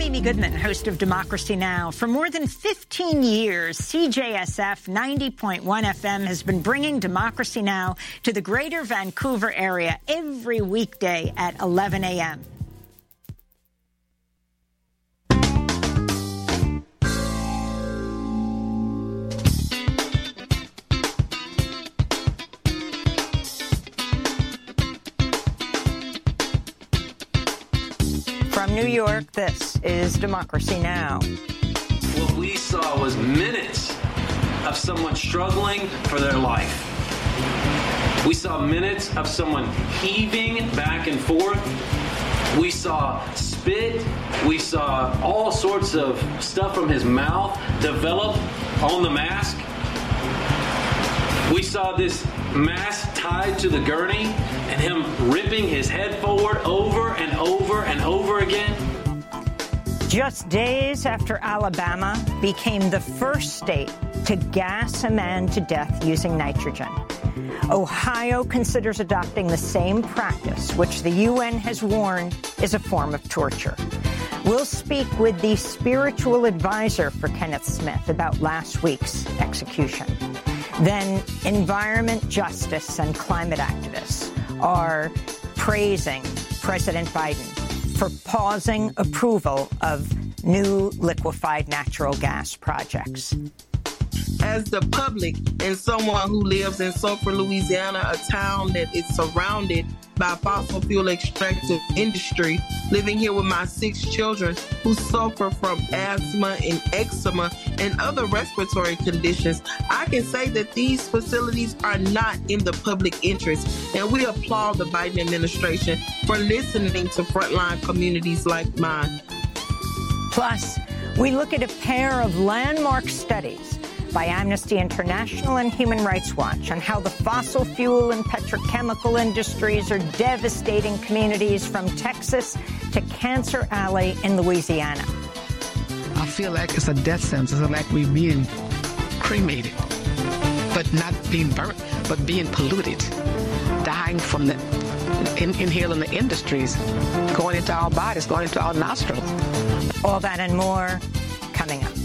Amy Goodman, host of Democracy Now! For more than 15 years, CJSF 90.1 FM has been bringing Democracy Now! To the greater Vancouver area every weekday at 11 a.m. From New York, this is Democracy Now! What we saw was minutes of someone struggling for their life. We saw minutes of someone heaving back and forth. We saw spit. We saw all sorts of stuff from his mouth develop on the mask. We saw this mask tied to the gurney and him ripping his head forward over and over and over again. Just days after Alabama became the first state to gas a man to death using nitrogen, Ohio considers adopting the same practice, which the UN has warned is a form of torture. We'll speak with the spiritual advisor for Kenneth Smith about last week's execution. Then environment justice and climate activists are praising President Biden for pausing approval of new liquefied natural gas projects. As the public and someone who lives in Sulphur, Louisiana, a town that is surrounded by fossil fuel extractive industry, living here with my 6 children who suffer from asthma and eczema and other respiratory conditions, I can say that these facilities are not in the public interest. And we applaud the Biden administration for listening to frontline communities like mine. Plus, we look at a pair of landmark studies by Amnesty International and Human Rights Watch on how the fossil fuel and petrochemical industries are devastating communities from Texas to Cancer Alley in Louisiana. I feel like it's a death sentence. It's like we're being cremated, but not being burnt, but being polluted, dying from the inhaling the industries, going into our bodies, going into our nostrils. All that and more coming up.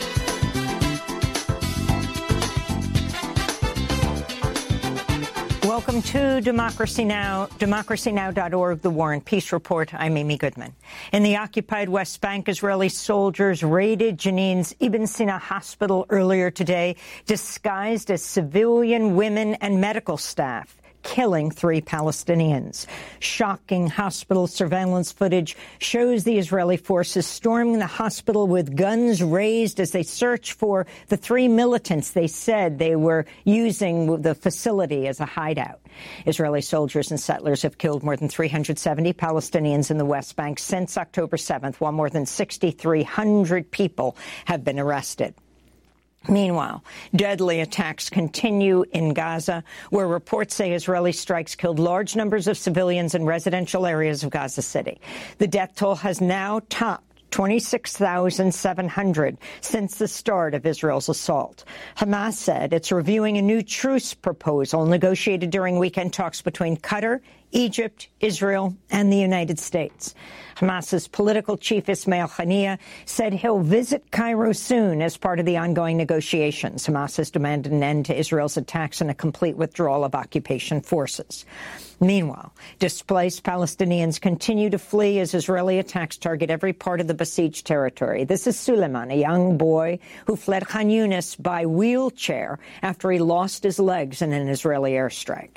Welcome to Democracy Now!, democracynow.org, The War and Peace Report. I'm Amy Goodman. In the occupied West Bank, Israeli soldiers raided Jenin's Ibn Sina hospital earlier today, disguised as civilian women and medical staff, killing 3 Palestinians. Shocking hospital surveillance footage shows the Israeli forces storming the hospital with guns raised as they search for the 3 militants they said they were using the facility as a hideout. Israeli soldiers and settlers have killed more than 370 Palestinians in the West Bank since October 7th, while more than 6,300 people have been arrested. Meanwhile, deadly attacks continue in Gaza, where reports say Israeli strikes killed large numbers of civilians in residential areas of Gaza City. The death toll has now topped 26,700 since the start of Israel's assault. Hamas said it's reviewing a new truce proposal negotiated during weekend talks between Qatar, Egypt, Israel, and the United States. Hamas's political chief, Ismail Haniyeh, said he'll visit Cairo soon as part of the ongoing negotiations. Hamas has demanded an end to Israel's attacks and a complete withdrawal of occupation forces. Meanwhile, displaced Palestinians continue to flee as Israeli attacks target every part of the besieged territory. This is Suleiman, a young boy who fled Khan Yunis by wheelchair after he lost his legs in an Israeli airstrike.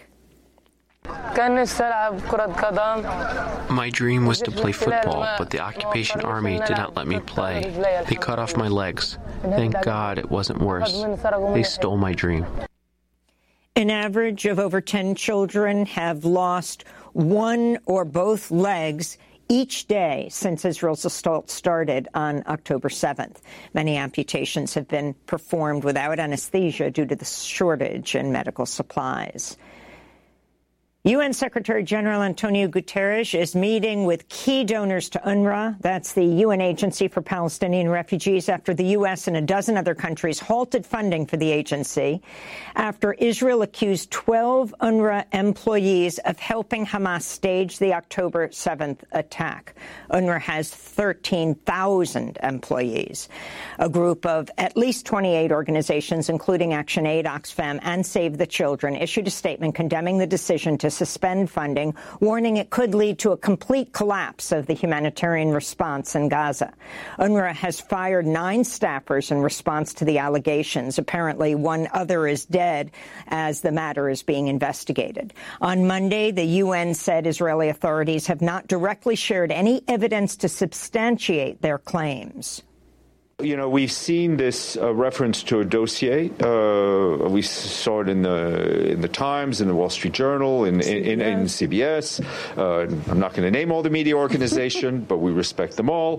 My dream was to play football, but the occupation army did not let me play. They cut off my legs. Thank God it wasn't worse. They stole my dream. An average of over 10 children have lost one or both legs each day since Israel's assault started on October 7th. Many amputations have been performed without anesthesia due to the shortage in medical supplies. UN Secretary General Antonio Guterres is meeting with key donors to UNRWA. That's the UN agency for Palestinian refugees, after the U.S. and a dozen other countries halted funding for the agency after Israel accused 12 UNRWA employees of helping Hamas stage the October 7th attack. UNRWA has 13,000 employees. A group of at least 28 organizations, including ActionAid, Oxfam, and Save the Children, issued a statement condemning the decision to suspend funding, warning it could lead to a complete collapse of the humanitarian response in Gaza. UNRWA has fired 9 staffers in response to the allegations. Apparently, one other is dead as the matter is being investigated. On Monday, the UN said Israeli authorities have not directly shared any evidence to substantiate their claims. You know, we've seen this reference to a dossier. We saw it in the Times, in the Wall Street Journal, in CBS. I'm not going to name all the media organization, but we respect them all.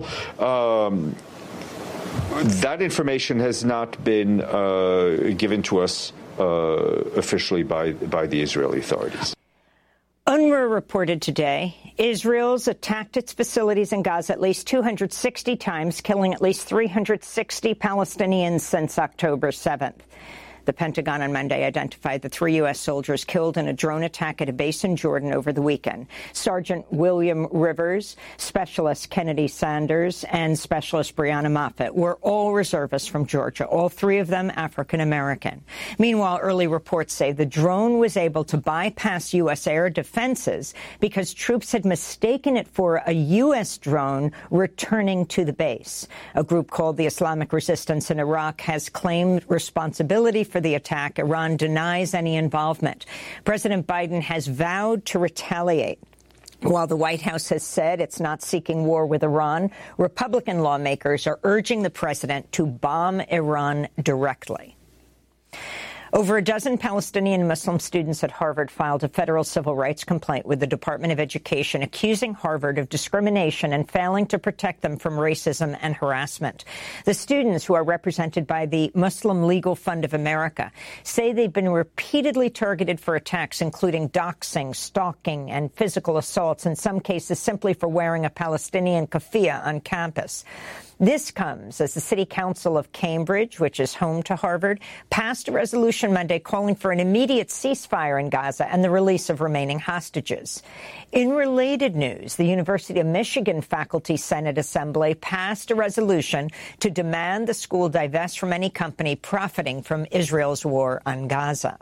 That information has not been given to us officially by the Israeli authorities. UNRWA reported today Israel's attacked its facilities in Gaza at least 260 times, killing at least 360 Palestinians since October 7th. The Pentagon on Monday identified the 3 U.S. soldiers killed in a drone attack at a base in Jordan over the weekend. Sergeant William Rivers, Specialist Kennedy Sanders, and Specialist Brianna Moffett were all reservists from Georgia, all 3 of them African-American. Meanwhile, early reports say the drone was able to bypass U.S. air defenses because troops had mistaken it for a U.S. drone returning to the base. A group called the Islamic Resistance in Iraq has claimed responsibility for the attack. Iran denies any involvement. President Biden has vowed to retaliate. While the White House has said it's not seeking war with Iran, Republican lawmakers are urging the president to bomb Iran directly. Over a dozen Palestinian Muslim students at Harvard filed a federal civil rights complaint with the Department of Education, accusing Harvard of discrimination and failing to protect them from racism and harassment. The students, who are represented by the Muslim Legal Fund of America, say they've been repeatedly targeted for attacks, including doxing, stalking, and physical assaults, in some cases simply for wearing a Palestinian keffiyeh on campus. This comes as the City Council of Cambridge, which is home to Harvard, passed a resolution Monday calling for an immediate ceasefire in Gaza and the release of remaining hostages. In related news, the University of Michigan Faculty Senate Assembly passed a resolution to demand the school divest from any company profiting from Israel's war on Gaza.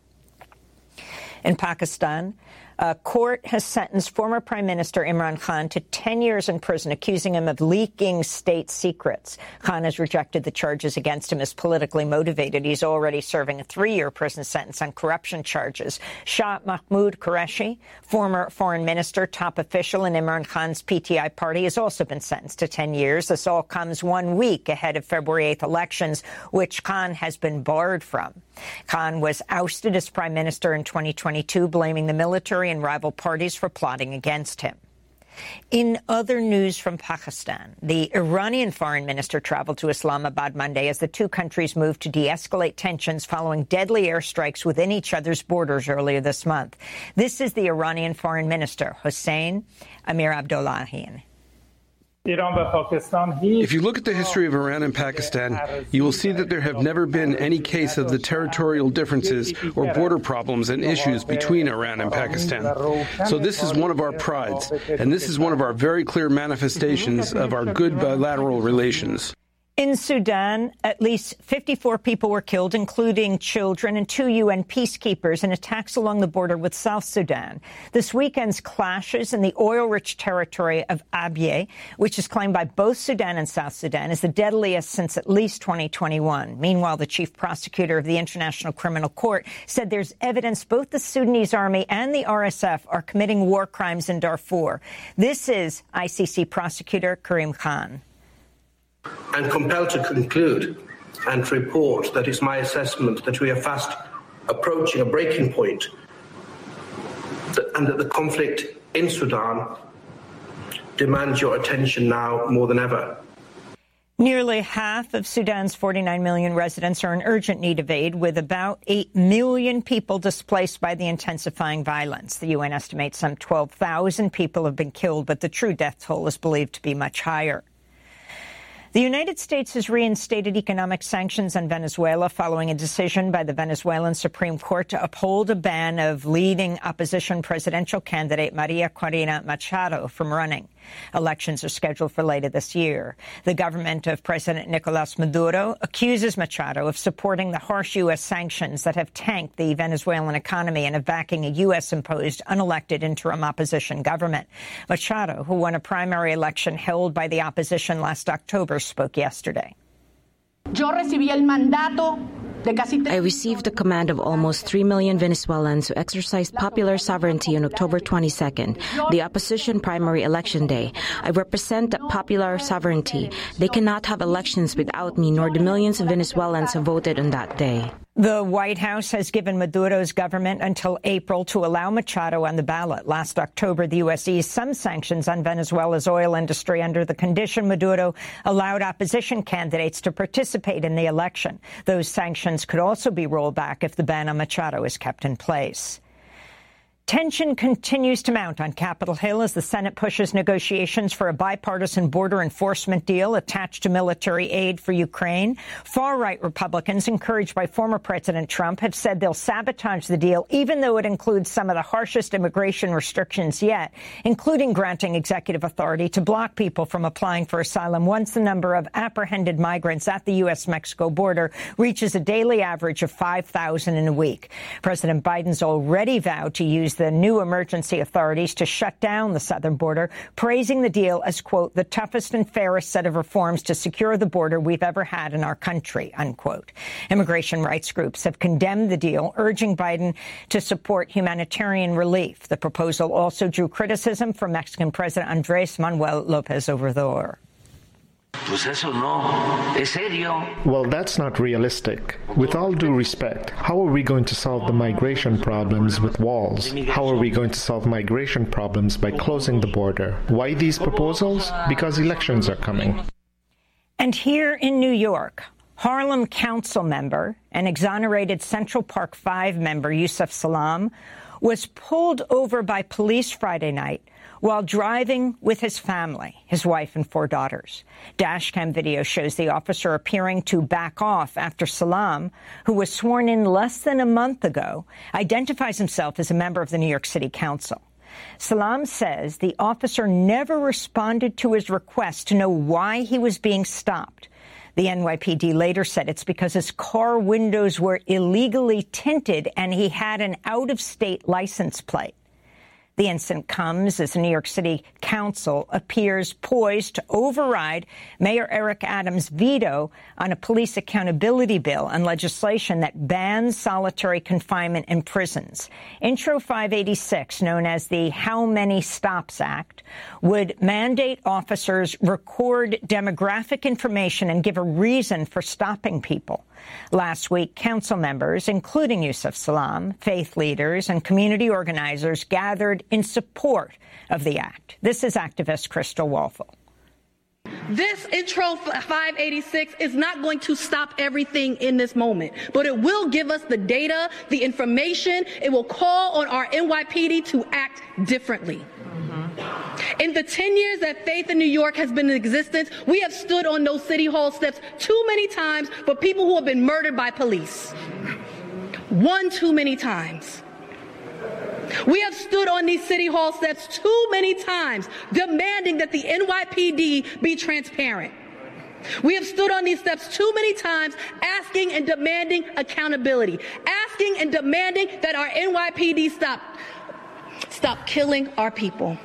In Pakistan, a court has sentenced former Prime Minister Imran Khan to 10 years in prison, accusing him of leaking state secrets. Khan has rejected the charges against him as politically motivated. He's already serving a 3-year prison sentence on corruption charges. Shah Mahmood Qureshi, former foreign minister, top official in Imran Khan's PTI party, has also been sentenced to 10 years. This all comes 1 week ahead of February 8th elections, which Khan has been barred from. Khan was ousted as prime minister in 2022, blaming the military and rival parties for plotting against him. In other news from Pakistan, the Iranian foreign minister traveled to Islamabad Monday as the 2 countries moved to de-escalate tensions following deadly airstrikes within each other's borders earlier this month. This is the Iranian foreign minister, Hossein Amir-Abdollahian. If you look at the history of Iran and Pakistan, you will see that there have never been any case of the territorial differences or border problems and issues between Iran and Pakistan. So this is one of our prides, and this is one of our very clear manifestations of our good bilateral relations. In Sudan, at least 54 people were killed, including children and 2 UN peacekeepers, in attacks along the border with South Sudan. This weekend's clashes in the oil-rich territory of Abyei, which is claimed by both Sudan and South Sudan, is the deadliest since at least 2021. Meanwhile, the chief prosecutor of the International Criminal Court said there's evidence both the Sudanese army and the RSF are committing war crimes in Darfur. This is ICC prosecutor Karim Khan. And compelled to conclude and to report that it's my assessment that we are fast approaching a breaking point and that the conflict in Sudan demands your attention now more than ever. Nearly half of Sudan's 49 million residents are in urgent need of aid, with about 8 million people displaced by the intensifying violence. The UN estimates some 12,000 people have been killed, but the true death toll is believed to be much higher. The United States has reinstated economic sanctions on Venezuela following a decision by the Venezuelan Supreme Court to uphold a ban of leading opposition presidential candidate Maria Corina Machado from running. Elections are scheduled for later this year. The government of President Nicolas Maduro accuses Machado of supporting the harsh U.S. sanctions that have tanked the Venezuelan economy and of backing a U.S.-imposed unelected interim opposition government. Machado, who won a primary election held by the opposition last October, spoke yesterday. I received the command of almost 3 million Venezuelans who exercised popular sovereignty on October 22nd, the opposition primary election day. I represent that popular sovereignty. They cannot have elections without me, nor the millions of Venezuelans who voted on that day. The White House has given Maduro's government until April to allow Machado on the ballot. Last October, the U.S. eased some sanctions on Venezuela's oil industry under the condition Maduro allowed opposition candidates to participate in the election. Those sanctions could also be rolled back if the ban on Machado is kept in place. Tension continues to mount on Capitol Hill as the Senate pushes negotiations for a bipartisan border enforcement deal attached to military aid for Ukraine. Far-right Republicans, encouraged by former President Trump, have said they'll sabotage the deal, even though it includes some of the harshest immigration restrictions yet, including granting executive authority to block people from applying for asylum once the number of apprehended migrants at the U.S.-Mexico border reaches a daily average of 5,000 in a week. President Biden's already vowed to use the new emergency authorities to shut down the southern border, praising the deal as, quote, the toughest and fairest set of reforms to secure the border we've ever had in our country, unquote. Immigration rights groups have condemned the deal, urging Biden to support humanitarian relief. The proposal also drew criticism from Mexican President Andrés Manuel López Obrador. Well, that's not realistic. With all due respect, how are we going to solve the migration problems with walls? How are we going to solve migration problems by closing the border? Why these proposals? Because elections are coming. And here in New York, Harlem Council member and exonerated Central Park 5 member Yusef Salaam was pulled over by police Friday night while driving with his family, his wife and 4 daughters. Dashcam video shows the officer appearing to back off after Salaam, who was sworn in less than a month ago, identifies himself as a member of the New York City Council. Salaam says the officer never responded to his request to know why he was being stopped. The NYPD later said it's because his car windows were illegally tinted and he had an out-of-state license plate. The incident comes as the New York City Council appears poised to override Mayor Eric Adams' veto on a police accountability bill and legislation that bans solitary confinement in prisons. Intro 586, known as the How Many Stops Act, would mandate officers record demographic information and give a reason for stopping people. Last week, council members, including Yusef Salaam, faith leaders, and community organizers gathered in support of the act. This is activist Crystal Walfel. This Intro 586 is not going to stop everything in this moment, but it will give us the data, the information. It will call on our NYPD to act differently. In the 10 years that Faith in New York has been in existence, we have stood on those city hall steps too many times for people who have been murdered by police. One too many times. We have stood on these city hall steps too many times demanding that the NYPD be transparent. We have stood on these steps too many times asking and demanding accountability, asking and demanding that our NYPD stop killing our people.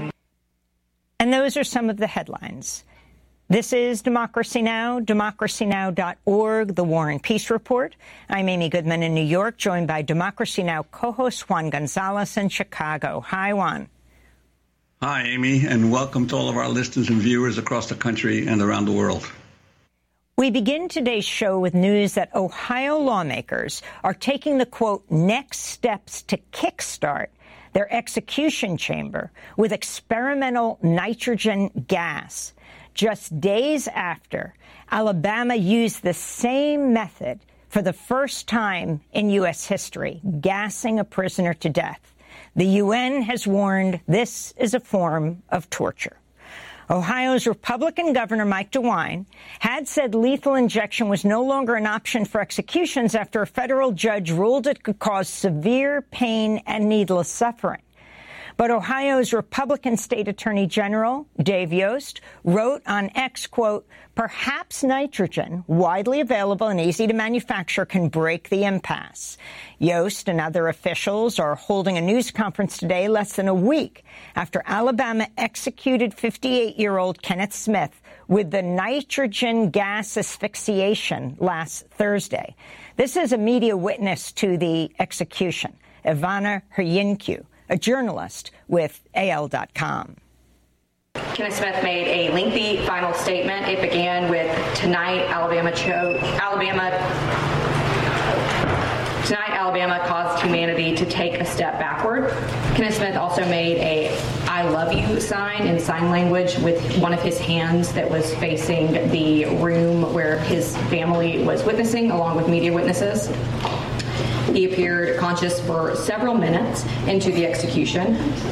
And those are some of the headlines. This is Democracy Now!, democracynow.org, The War and Peace Report. I'm Amy Goodman in New York, joined by Democracy Now! Co-host Juan Gonzalez in Chicago. Hi, Juan. Hi, Amy, and welcome to all of our listeners and viewers across the country and around the world. We begin today's show with news that Ohio lawmakers are taking the, quote, next steps to kickstart their execution chamber with experimental nitrogen gas. just days after Alabama used the same method for the first time in U.S. history, gassing a prisoner to death. The UN has warned this is a form of torture. Ohio's Republican Governor Mike DeWine had said lethal injection was no longer an option for executions after a federal judge ruled it could cause severe pain and needless suffering. But Ohio's Republican State Attorney General, Dave Yost, wrote on X, quote, perhaps nitrogen, widely available and easy to manufacture, can break the impasse. Yost and other officials are holding a news conference today, less than a week after Alabama executed 58-year-old Kenneth Smith with the nitrogen gas asphyxiation last Thursday. This is a media witness to the execution, Ivana Hryynko, a journalist with AL.com. Kenneth Smith made a lengthy final statement. It began with, Tonight, Alabama caused humanity to take a step backward. Kenneth Smith also made a I love you sign in sign language with one of his hands that was facing the room where his family was witnessing, along with media witnesses. He appeared conscious for several minutes into the execution.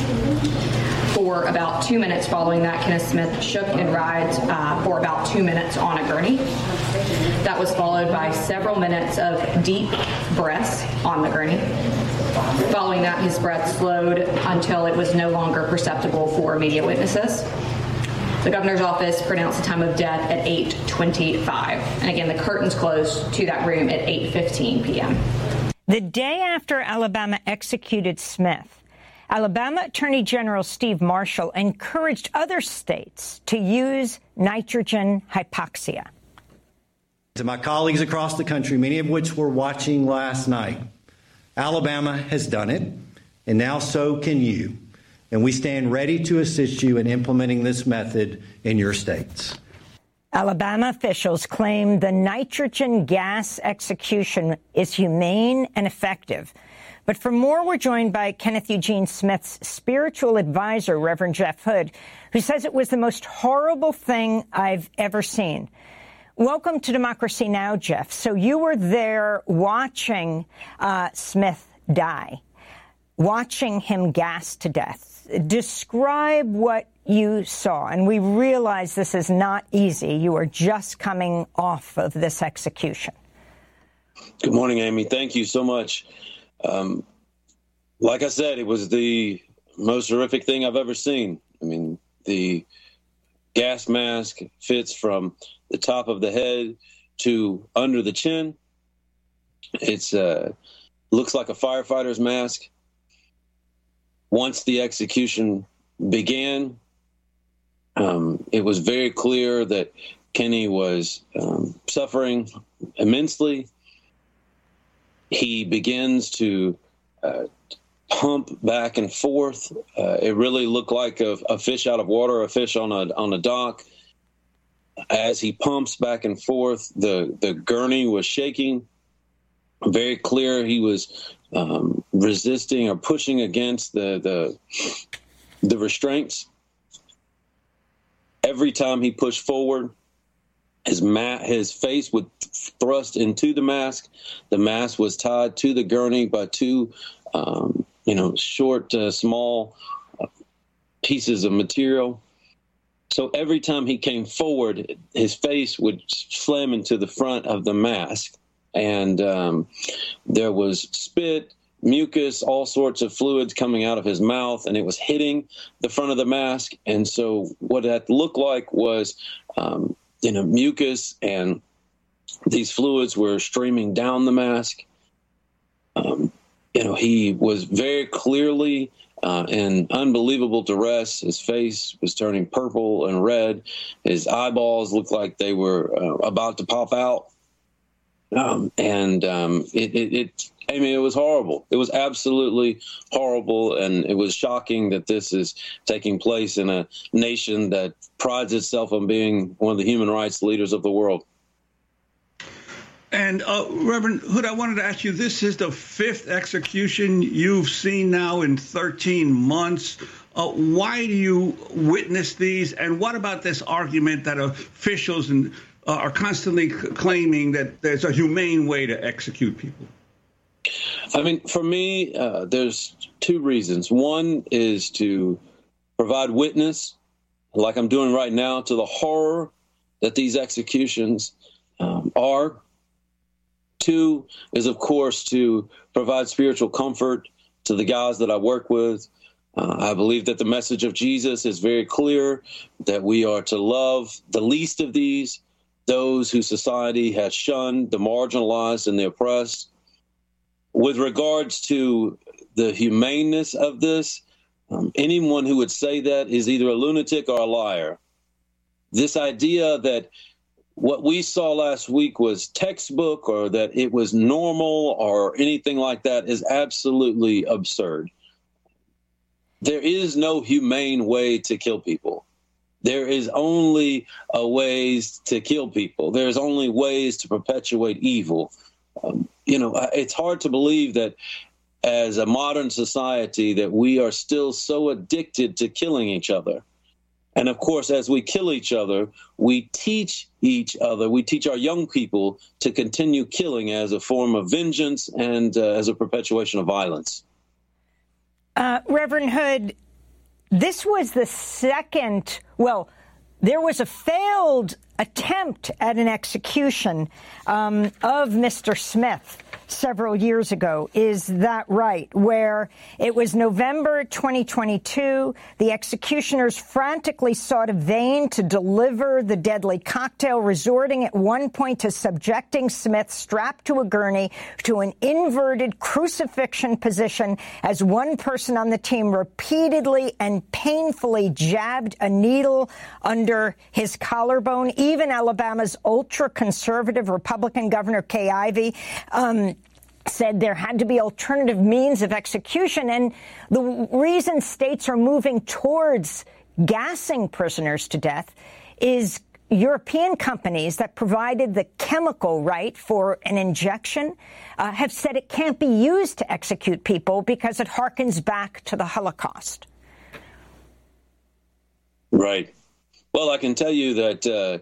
For about 2 minutes following that, Kenneth Smith shook and writhed for about 2 minutes on a gurney. That was followed by several minutes of deep breaths on the gurney. Following that, his breath slowed until it was no longer perceptible for media witnesses. The governor's office pronounced the time of death at 8:25. And again, the curtains closed to that room at 8:15 p.m. The day after Alabama executed Smith, Alabama Attorney General Steve Marshall encouraged other states to use nitrogen hypoxia. To my colleagues across the country, many of which were watching last night, Alabama has done it, and now so can you. And we stand ready to assist you in implementing this method in your states. Alabama officials claim the nitrogen gas execution is humane and effective. But for more, we're joined by Kenneth Eugene Smith's spiritual advisor, Reverend Jeff Hood, who says it was the most horrible thing I've ever seen. Welcome to Democracy Now!, Jeff. So you were there watching Smith die, watching him gassed to death. Describe what you saw. And we realize this is not easy. You are just coming off of this execution. Good morning, Amy. Thank you so much. Like I said, it was the most horrific thing I've ever seen. I mean, the gas mask fits from the top of the head to under the chin. It's looks like a firefighter's mask. Once the execution began, it was very clear that Kenny was suffering immensely. He begins to pump back and forth. It really looked like a fish out of water, a fish on a dock. As he pumps back and forth, the gurney was shaking. Very clear he was resisting or pushing against the restraints. Every time he pushed forward, his face would thrust into the mask. The mask was tied to the gurney by two, short, small pieces of material. So every time he came forward, his face would slam into the front of the mask. And there was spit, mucus, all sorts of fluids coming out of his mouth, and it was hitting the front of the mask. And so what that looked like was, mucus, and these fluids were streaming down the mask. He was very clearly in unbelievable duress. His face was turning purple and red. His eyeballs looked like they were about to pop out. It was horrible. It was absolutely horrible, and it was shocking that this is taking place in a nation that prides itself on being one of the human rights leaders of the world. And Reverend Hood, I wanted to ask you, this is the fifth execution you've seen now in 13 months. Why do you witness these? And what about this argument that officials are constantly claiming that there's a humane way to execute people? I mean, for me, there's two reasons. One is to provide witness, like I'm doing right now, to the horror that these executions are. Two is, of course, to provide spiritual comfort to the guys that I work with. I believe that the message of Jesus is very clear, that we are to love the least of these, those who society has shunned, the marginalized and the oppressed. With regards to the humaneness of this, anyone who would say that is either a lunatic or a liar. This idea that what we saw last week was textbook or that it was normal or anything like that is absolutely absurd. There is no humane way to kill people. There is only ways to kill people. There's only ways to perpetuate evil. It's hard to believe that as a modern society that we are still so addicted to killing each other. And of course, as we kill each other, we teach each other, we teach our young people to continue killing as a form of vengeance and as a perpetuation of violence. Reverend Hood, this was the second, there was a failed attempt at an execution of Mr. Smith several years ago. Is that right? Where it was November 2022, the executioners frantically sought a vein to deliver the deadly cocktail, resorting at one point to subjecting Smith, strapped to a gurney, to an inverted crucifixion position as one person on the team repeatedly and painfully jabbed a needle under his collarbone. Even Alabama's ultra-conservative Republican Governor Kay Ivey said there had to be alternative means of execution. And the reason states are moving towards gassing prisoners to death is European companies that provided the chemical right for an injection have said it can't be used to execute people because it harkens back to the Holocaust. Right. Well, I can tell you that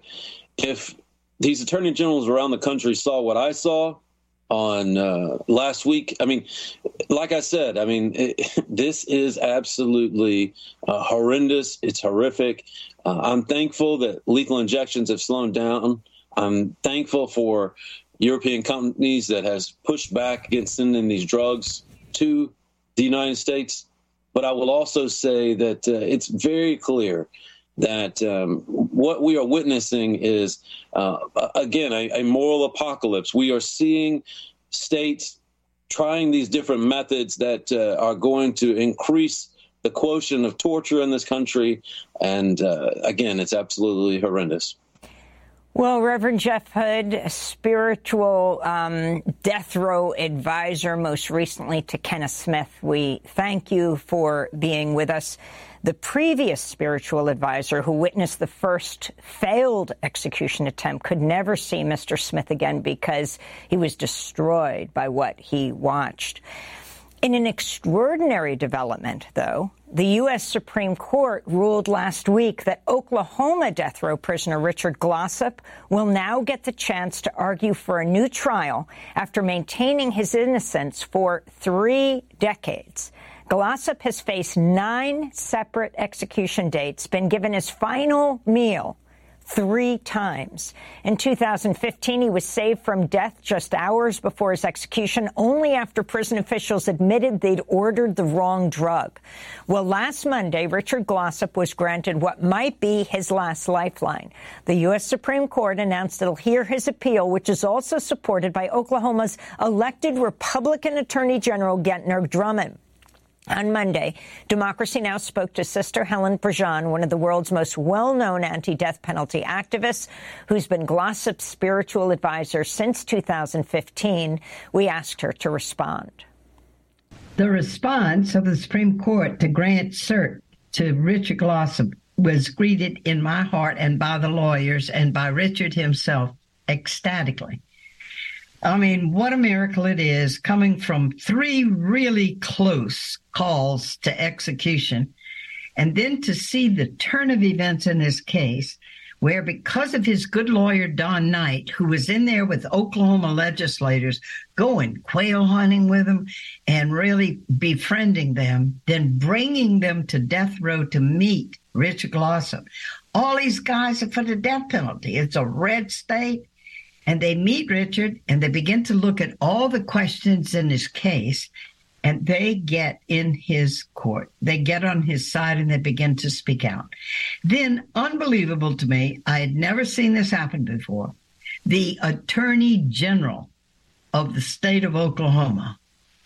if these attorney generals around the country saw what I saw on last week, I mean, like I said, this is absolutely horrendous. It's horrific. I'm thankful that lethal injections have slowed down. I'm thankful for European companies that has pushed back against sending these drugs to the United States. But I will also say that it's very clear that what we are witnessing is, again, a moral apocalypse. We are seeing states trying these different methods that are going to increase the quotient of torture in this country. And again, it's absolutely horrendous. Well, Reverend Jeff Hood, a spiritual death row advisor, most recently to Kenneth Smith, we thank you for being with us. The previous spiritual advisor who witnessed the first failed execution attempt could never see Mr. Smith again because he was destroyed by what he watched. In an extraordinary development, though, the U.S. Supreme Court ruled last week that Oklahoma death row prisoner Richard Glossip will now get the chance to argue for a new trial after maintaining his innocence for 3 decades. Glossip has faced 9 separate execution dates, been given his final meal 3 times. In 2015, he was saved from death just hours before his execution, only after prison officials admitted they'd ordered the wrong drug. Well, last Monday, Richard Glossip was granted what might be his last lifeline. The U.S. Supreme Court announced it'll hear his appeal, which is also supported by Oklahoma's elected Republican Attorney General Gentner Drummond. On Monday, Democracy Now! Spoke to Sister Helen Prejean, one of the world's most well-known anti-death penalty activists, who's been Glossip's spiritual advisor since 2015. We asked her to respond. The response of the Supreme Court to grant cert to Richard Glossip was greeted in my heart and by the lawyers and by Richard himself ecstatically. I mean, what a miracle it is, coming from 3 really close calls to execution. And then to see the turn of events in this case, where because of his good lawyer, Don Knight, who was in there with Oklahoma legislators, going quail hunting with them and really befriending them, then bringing them to death row to meet Richard Glossop. All these guys are for the death penalty. It's a red state. And they meet Richard and they begin to look at all the questions in his case, and they get in his court. They get on his side and they begin to speak out. Then, unbelievable to me, I had never seen this happen before. The Attorney General of the state of Oklahoma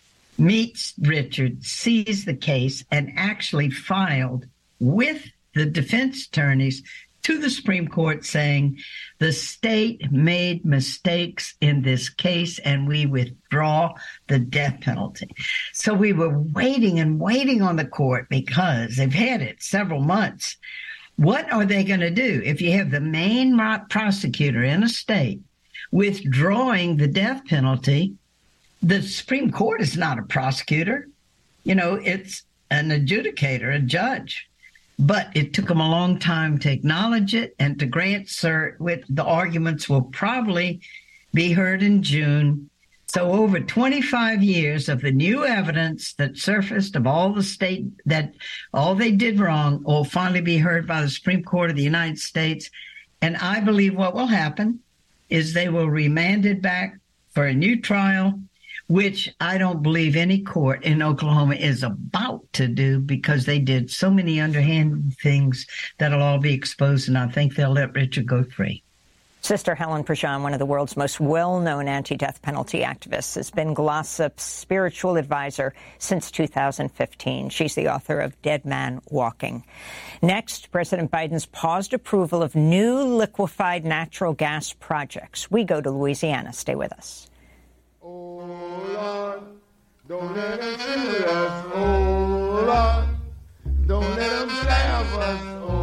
meets Richard, sees the case, and actually filed with the defense attorneys to the Supreme Court saying the state made mistakes in this case and we withdraw the death penalty. So we were waiting and waiting on the court because they've had it several months. What are they going to do if you have the main prosecutor in a state withdrawing the death penalty? The Supreme Court is not a prosecutor. You know, it's an adjudicator, a judge. But it took them a long time to acknowledge it and to grant cert. With the arguments will probably be heard in June. So over 25 years of the new evidence that surfaced of all the state that all they did wrong will finally be heard by the Supreme Court of the United States. And I believe what will happen is they will remand it back for a new trial, which I don't believe any court in Oklahoma is about to do because they did so many underhand things that'll all be exposed, and I think they'll let Richard go free. Sister Helen Prejean, one of the world's most well-known anti-death penalty activists, has been Glossop's spiritual advisor since 2015. She's the author of Dead Man Walking. Next, President Biden's paused approval of new liquefied natural gas projects. We go to Louisiana. Stay with us. Oh, Lord, don't let them shoot us. Oh, Lord, don't let them stab us.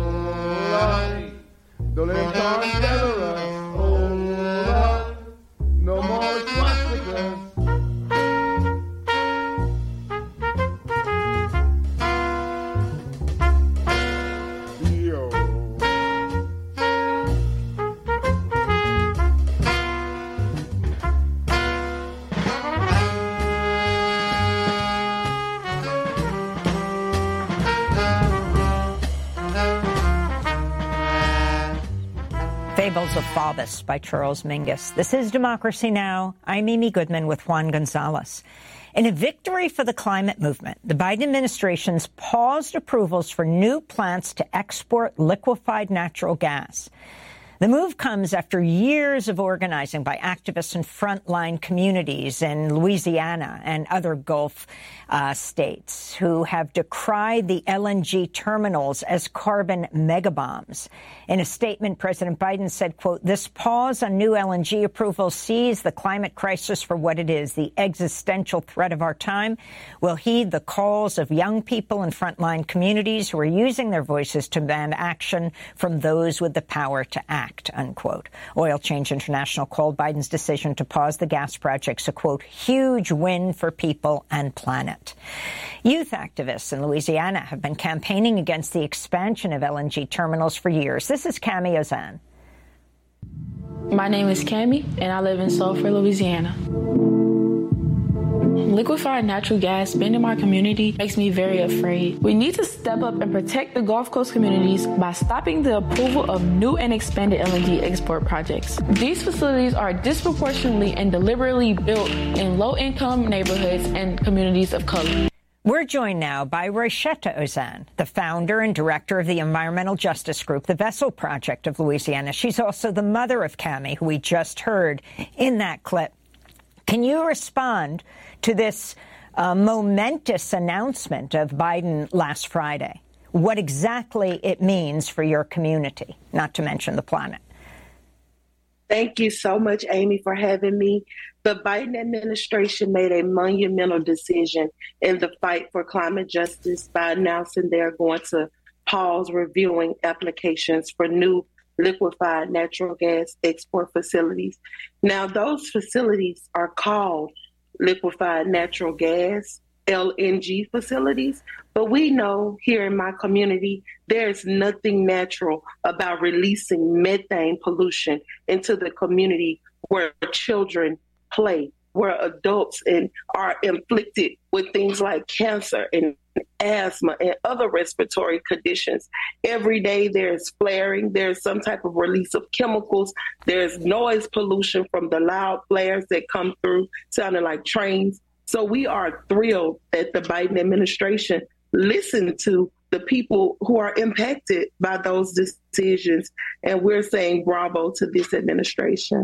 Oh, Lord, don't let them come and tether us. Oh, Lord, no more swastikas. Fables of Faubus by Charles Mingus. This is Democracy Now! I'm Amy Goodman with Juan Gonzalez. In a victory for the climate movement, the Biden administration's paused approvals for new plants to export liquefied natural gas. The move comes after years of organizing by activists and frontline communities in Louisiana and other Gulf states who have decried the LNG terminals as carbon megabombs. In a statement, President Biden said, quote, "This pause on new LNG approvals sees the climate crisis for what it is, the existential threat of our time. We'll heed the calls of young people and frontline communities who are using their voices to demand action from those with the power to act," unquote. Oil Change International called Biden's decision to pause the gas projects a, quote, "huge win for people and planet." Youth activists in Louisiana have been campaigning against the expansion of LNG terminals for years. This is Cami Ozan. My name is Cami, and I live in Sulphur, Louisiana. Liquefied natural gas being in my community makes me very afraid. We need to step up and protect the Gulf Coast communities by stopping the approval of new and expanded LNG export projects. These facilities are disproportionately and deliberately built in low-income neighborhoods and communities of color. We're joined now by Roishetta Ozan, the founder and director of the environmental justice group, the Vessel Project of Louisiana. She's also the mother of Cami, who we just heard in that clip. Can you respond to this momentous announcement of Biden last Friday? What exactly it means for your community, not to mention the planet? Thank you so much, Amy, for having me. The Biden administration made a monumental decision in the fight for climate justice by announcing they're going to pause reviewing applications for new liquefied natural gas export facilities. Now, those facilities are called liquefied natural gas, LNG facilities. But we know here in my community, there's nothing natural about releasing methane pollution into the community where children play, where adults are inflicted with things like cancer and asthma and other respiratory conditions. Every day there's flaring, there's some type of release of chemicals, there's noise pollution from the loud flares that come through, sounding like trains. So we are thrilled that the Biden administration listened to the people who are impacted by those decisions. And we're saying bravo to this administration.